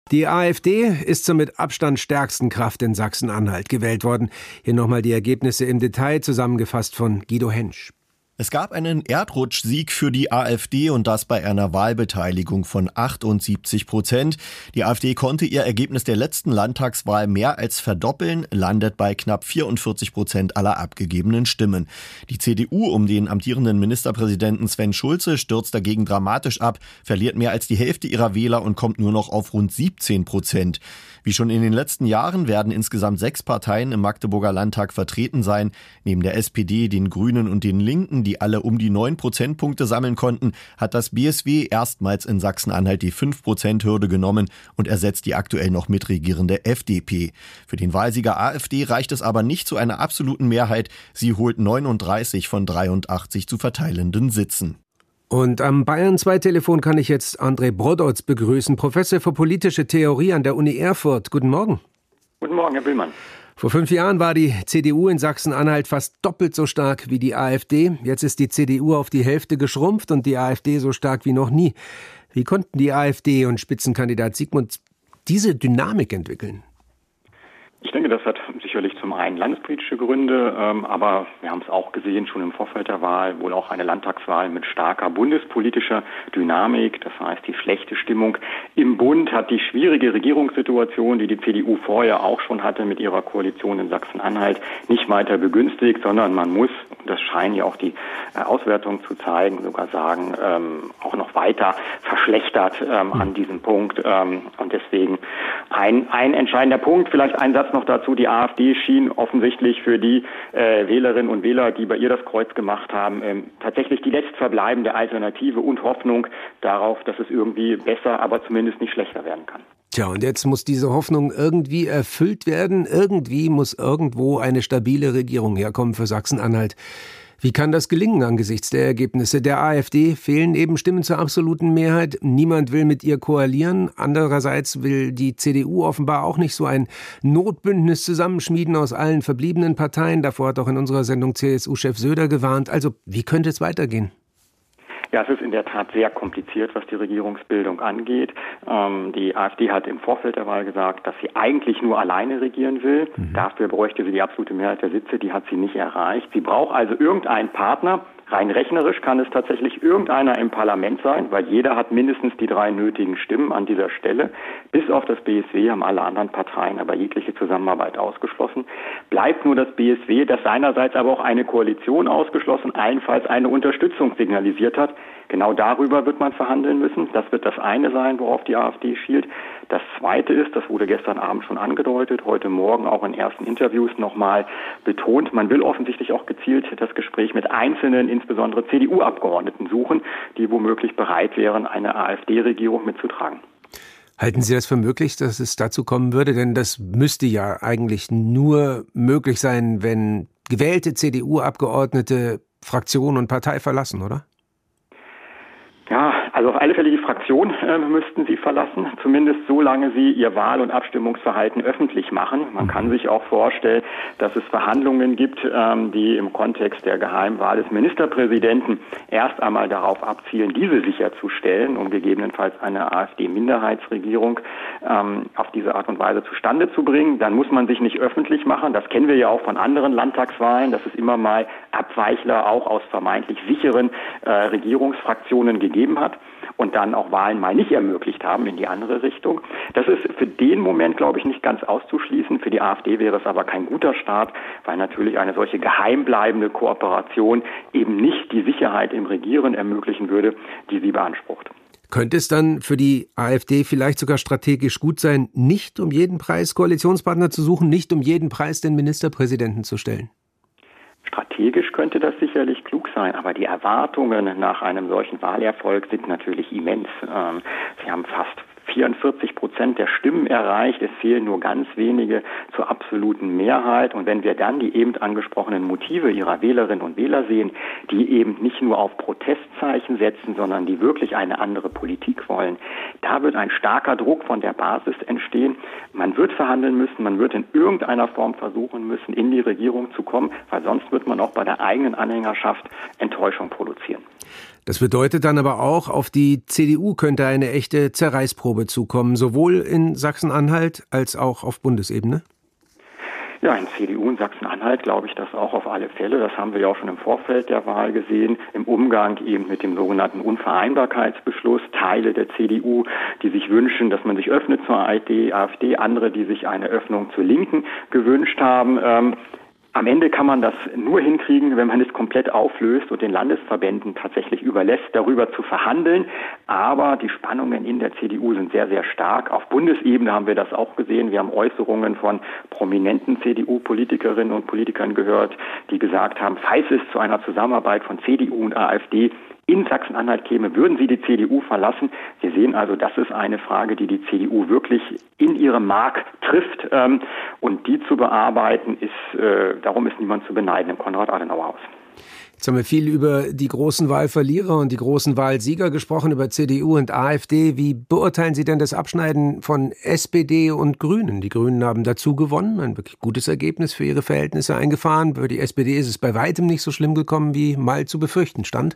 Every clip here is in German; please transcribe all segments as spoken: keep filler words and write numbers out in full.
Die AfD ist zur mit Abstand stärksten Kraft in Sachsen-Anhalt gewählt worden. Hier nochmal die Ergebnisse im Detail, zusammengefasst von Guido Hensch. Es gab einen Erdrutschsieg für die AfD und das bei einer Wahlbeteiligung von achtundsiebzig Prozent. Die AfD konnte ihr Ergebnis der letzten Landtagswahl mehr als verdoppeln, landet bei knapp vierundvierzig Prozent aller abgegebenen Stimmen. Die C D U um den amtierenden Ministerpräsidenten Sven Schulze stürzt dagegen dramatisch ab, verliert mehr als die Hälfte ihrer Wähler und kommt nur noch auf rund siebzehn Prozent. Wie schon in den letzten Jahren werden insgesamt sechs Parteien im Magdeburger Landtag vertreten sein. Neben der S P D, den Grünen und den Linken, die alle um die neun Prozentpunkte sammeln konnten, hat das B S W erstmals in Sachsen-Anhalt die fünf Prozent Hürde genommen und ersetzt die aktuell noch mitregierende F D P. Für den Wahlsieger AfD reicht es aber nicht zu einer absoluten Mehrheit. Sie holt neununddreißig von dreiundachtzig zu verteilenden Sitzen. Und am Bayern zwei Telefon kann ich jetzt André Brodotz begrüßen, Professor für politische Theorie an der Uni Erfurt. Guten Morgen. Guten Morgen, Herr Billmann. Vor fünf Jahren war die C D U in Sachsen-Anhalt fast doppelt so stark wie die AfD. Jetzt ist die C D U auf die Hälfte geschrumpft und die AfD so stark wie noch nie. Wie konnten die AfD und Spitzenkandidat Sigmund diese Dynamik entwickeln? Ich denke, das hat sicherlich zum einen landespolitische Gründe, ähm, aber wir haben es auch gesehen, schon im Vorfeld der Wahl, wohl auch eine Landtagswahl mit starker bundespolitischer Dynamik. Das heißt, die schlechte Stimmung im Bund hat die schwierige Regierungssituation, die die C D U vorher auch schon hatte mit ihrer Koalition in Sachsen-Anhalt, nicht weiter begünstigt, sondern man muss, und das scheinen ja auch die äh, Auswertungen zu zeigen, sogar sagen, ähm, auch noch weiter verschlechtert ähm, an diesem Punkt. Ähm, und deswegen ein, ein entscheidender Punkt, vielleicht ein Satz noch dazu, die AfD schien offensichtlich für die äh, Wählerinnen und Wähler, die bei ihr das Kreuz gemacht haben, ähm, tatsächlich die letztverbleibende Alternative und Hoffnung darauf, dass es irgendwie besser, aber zumindest nicht schlechter werden kann. Tja, und jetzt muss diese Hoffnung irgendwie erfüllt werden. Irgendwie muss irgendwo eine stabile Regierung herkommen für Sachsen-Anhalt. Wie kann das gelingen angesichts der Ergebnisse? Der AfD fehlen eben Stimmen zur absoluten Mehrheit. Niemand will mit ihr koalieren. Andererseits will die C D U offenbar auch nicht so ein Notbündnis zusammenschmieden aus allen verbliebenen Parteien. Davor hat auch in unserer Sendung C S U-Chef Söder gewarnt. Also, wie könnte es weitergehen? Ja, es ist in der Tat sehr kompliziert, was die Regierungsbildung angeht. Ähm, die AfD hat im Vorfeld der Wahl gesagt, dass sie eigentlich nur alleine regieren will. Mhm. Dafür bräuchte sie die absolute Mehrheit der Sitze, die hat sie nicht erreicht. Sie braucht also irgendeinen Partner. Rein rechnerisch kann es tatsächlich irgendeiner im Parlament sein, weil jeder hat mindestens die drei nötigen Stimmen an dieser Stelle. Bis auf das B S W haben alle anderen Parteien aber jegliche Zusammenarbeit ausgeschlossen. Bleibt nur das B S W, das seinerseits aber auch eine Koalition ausgeschlossen, allenfalls eine Unterstützung signalisiert hat. Genau darüber wird man verhandeln müssen. Das wird das eine sein, worauf die AfD schielt. Das zweite ist, das wurde gestern Abend schon angedeutet, heute Morgen auch in ersten Interviews nochmal betont, man will offensichtlich auch gezielt das Gespräch mit einzelnen, insbesondere C D U-Abgeordneten suchen, die womöglich bereit wären, eine AfD-Regierung mitzutragen. Halten Sie das für möglich, dass es dazu kommen würde? Denn das müsste ja eigentlich nur möglich sein, wenn gewählte C D U-Abgeordnete Fraktion und Partei verlassen, oder? Ja, also auf alle Fälle die Fraktion äh, müssten sie verlassen, zumindest solange sie ihr Wahl- und Abstimmungsverhalten öffentlich machen. Man kann sich auch vorstellen, dass es Verhandlungen gibt, ähm, die im Kontext der Geheimwahl des Ministerpräsidenten erst einmal darauf abzielen, diese sicherzustellen, um gegebenenfalls eine AfD-Minderheitsregierung ähm, auf diese Art und Weise zustande zu bringen. Dann muss man sich nicht öffentlich machen. Das kennen wir ja auch von anderen Landtagswahlen, dass es immer mal Abweichler auch aus vermeintlich sicheren äh, Regierungsfraktionen gegeben hat und dann auch Wahlen mal nicht ermöglicht haben in die andere Richtung. Das ist für den Moment, glaube ich, nicht ganz auszuschließen. Für die AfD wäre es aber kein guter Start, weil natürlich eine solche geheimbleibende Kooperation eben nicht die Sicherheit im Regieren ermöglichen würde, die sie beansprucht. Könnte es dann für die AfD vielleicht sogar strategisch gut sein, nicht um jeden Preis Koalitionspartner zu suchen, nicht um jeden Preis den Ministerpräsidenten zu stellen? Strategisch könnte das sicherlich klug sein, aber die Erwartungen nach einem solchen Wahlerfolg sind natürlich immens. Ähm, sie haben fast vierundvierzig Prozent der Stimmen erreicht. Es fehlen nur ganz wenige zur absoluten Mehrheit. Und wenn wir dann die eben angesprochenen Motive ihrer Wählerinnen und Wähler sehen, die eben nicht nur auf Protestzeichen setzen, sondern die wirklich eine andere Politik wollen, da wird ein starker Druck von der Basis entstehen. Man wird verhandeln müssen, man wird in irgendeiner Form versuchen müssen, in die Regierung zu kommen, weil sonst wird man auch bei der eigenen Anhängerschaft Enttäuschung produzieren. Das bedeutet dann aber auch, auf die C D U könnte eine echte Zerreißprobe zukommen, sowohl in Sachsen-Anhalt als auch auf Bundesebene? Ja, in C D U und Sachsen-Anhalt glaube ich das auch auf alle Fälle. Das haben wir ja auch schon im Vorfeld der Wahl gesehen, im Umgang eben mit dem sogenannten Unvereinbarkeitsbeschluss. Teile der C D U, die sich wünschen, dass man sich öffnet zur AfD, andere, die sich eine Öffnung zur Linken gewünscht haben. Ähm, Am Ende kann man das nur hinkriegen, wenn man es komplett auflöst und den Landesverbänden tatsächlich überlässt, darüber zu verhandeln. Aber die Spannungen in der C D U sind sehr, sehr stark. Auf Bundesebene haben wir das auch gesehen. Wir haben Äußerungen von prominenten C D U-Politikerinnen und Politikern gehört, die gesagt haben, falls es zu einer Zusammenarbeit von C D U und AfD in Sachsen-Anhalt käme, würden sie die C D U verlassen. Wir sehen also, das ist eine Frage, die die C D U wirklich in ihrem Mark trifft. Und die zu bearbeiten, ist, darum ist niemand zu beneiden im Konrad-Adenauer-Haus. Jetzt haben wir viel über die großen Wahlverlierer und die großen Wahlsieger gesprochen, über C D U und AfD. Wie beurteilen Sie denn das Abschneiden von S P D und Grünen? Die Grünen haben dazu gewonnen, ein wirklich gutes Ergebnis für ihre Verhältnisse eingefahren. Für die S P D ist es bei weitem nicht so schlimm gekommen, wie mal zu befürchten stand.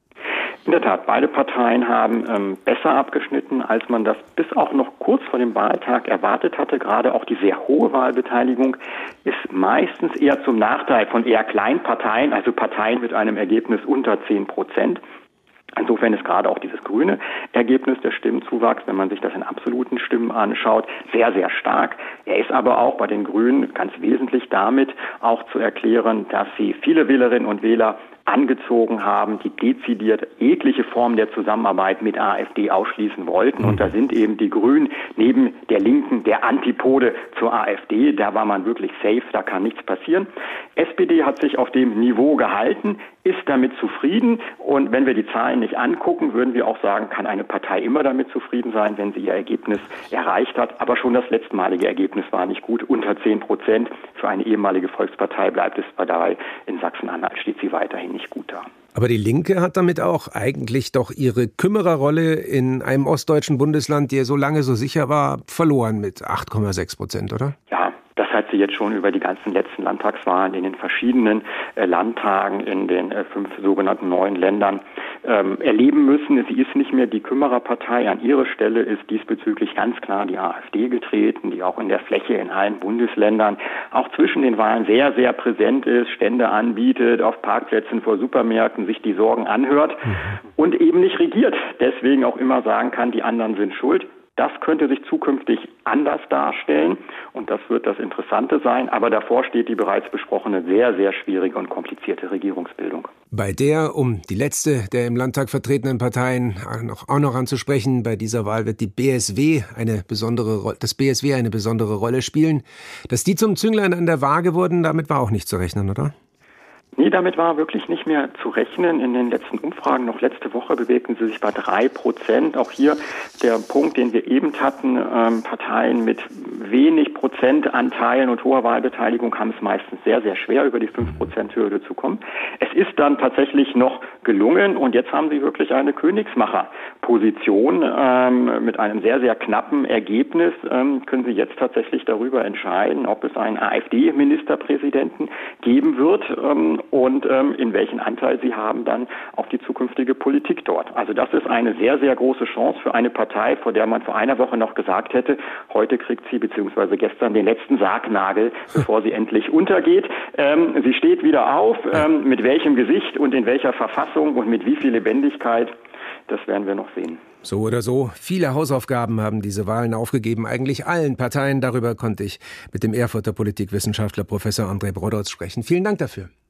In der Tat, beide Parteien haben ähm, besser abgeschnitten, als man das bis auch noch kurz vor dem Wahltag erwartet hatte. Gerade auch die sehr hohe Wahlbeteiligung ist meistens eher zum Nachteil von eher kleinen Parteien, also Parteien mit einem Ergebnis unter zehn Prozent. Insofern ist gerade auch dieses grüne Ergebnis der Stimmenzuwachs, wenn man sich das in absoluten Stimmen anschaut, sehr, sehr stark. Er ist aber auch bei den Grünen ganz wesentlich damit auch zu erklären, dass sie viele Wählerinnen und Wähler angezogen haben, die dezidiert jegliche Form der Zusammenarbeit mit AfD ausschließen wollten. Und da sind eben die Grünen neben der Linken der Antipode zur AfD. Da war man wirklich safe, da kann nichts passieren. S P D hat sich auf dem Niveau gehalten, ist damit zufrieden. Und wenn wir die Zahlen nicht angucken, würden wir auch sagen, kann eine Partei immer damit zufrieden sein, wenn sie ihr Ergebnis erreicht hat. Aber schon das letztmalige Ergebnis war nicht gut, unter zehn Prozent. Für eine ehemalige Volkspartei bleibt es dabei. In Sachsen-Anhalt steht sie weiterhin nicht gut da. Aber die Linke hat damit auch eigentlich doch ihre Kümmererrolle in einem ostdeutschen Bundesland, der so lange so sicher war, verloren mit acht Komma sechs Prozent, oder? Ja, das hat sie jetzt schon über die ganzen letzten Landtagswahlen in den verschiedenen äh, Landtagen in den äh, fünf sogenannten neuen Ländern ähm, erleben müssen. Sie ist nicht mehr die Kümmererpartei. An ihre Stelle ist diesbezüglich ganz klar die AfD getreten, die auch in der Fläche in allen Bundesländern auch zwischen den Wahlen sehr, sehr präsent ist, Stände anbietet, auf Parkplätzen vor Supermärkten sich die Sorgen anhört mhm. und eben nicht regiert. Deswegen auch immer sagen kann, die anderen sind schuld. Das könnte sich zukünftig anders darstellen und das wird das Interessante sein. Aber davor steht die bereits besprochene sehr, sehr schwierige und komplizierte Regierungsbildung. Bei der, um die letzte der im Landtag vertretenen Parteien noch, auch noch anzusprechen, bei dieser Wahl wird die B S W eine besondere, das B S W eine besondere Rolle spielen. Dass die zum Zünglein an der Waage wurden, damit war auch nicht zu rechnen, oder? Nee, damit war wirklich nicht mehr zu rechnen. In den letzten Umfragen, noch letzte Woche, bewegten sie sich bei drei Prozent. Auch hier der Punkt, den wir eben hatten, ähm, Parteien mit wenig Prozentanteilen und hoher Wahlbeteiligung haben es meistens sehr, sehr schwer, über die fünf Prozent Hürde zu kommen. Es ist dann tatsächlich noch gelungen und jetzt haben sie wirklich eine Königsmacher-Position. Ähm, mit einem sehr, sehr knappen Ergebnis ähm, können sie jetzt tatsächlich darüber entscheiden, ob es einen AfD-Ministerpräsidenten geben wird, ähm, und ähm, in welchen Anteil sie haben dann auf die zukünftige Politik dort. Also das ist eine sehr, sehr große Chance für eine Partei, vor der man vor einer Woche noch gesagt hätte, heute kriegt sie beziehungsweise gestern den letzten Sargnagel, bevor sie endlich untergeht. Ähm, sie steht wieder auf, ähm, mit welchem Gesicht und in welcher Verfassung und mit wie viel Lebendigkeit, das werden wir noch sehen. So oder so, viele Hausaufgaben haben diese Wahlen aufgegeben, eigentlich allen Parteien. Darüber konnte ich mit dem Erfurter Politikwissenschaftler Professor André Brodotz sprechen. Vielen Dank dafür.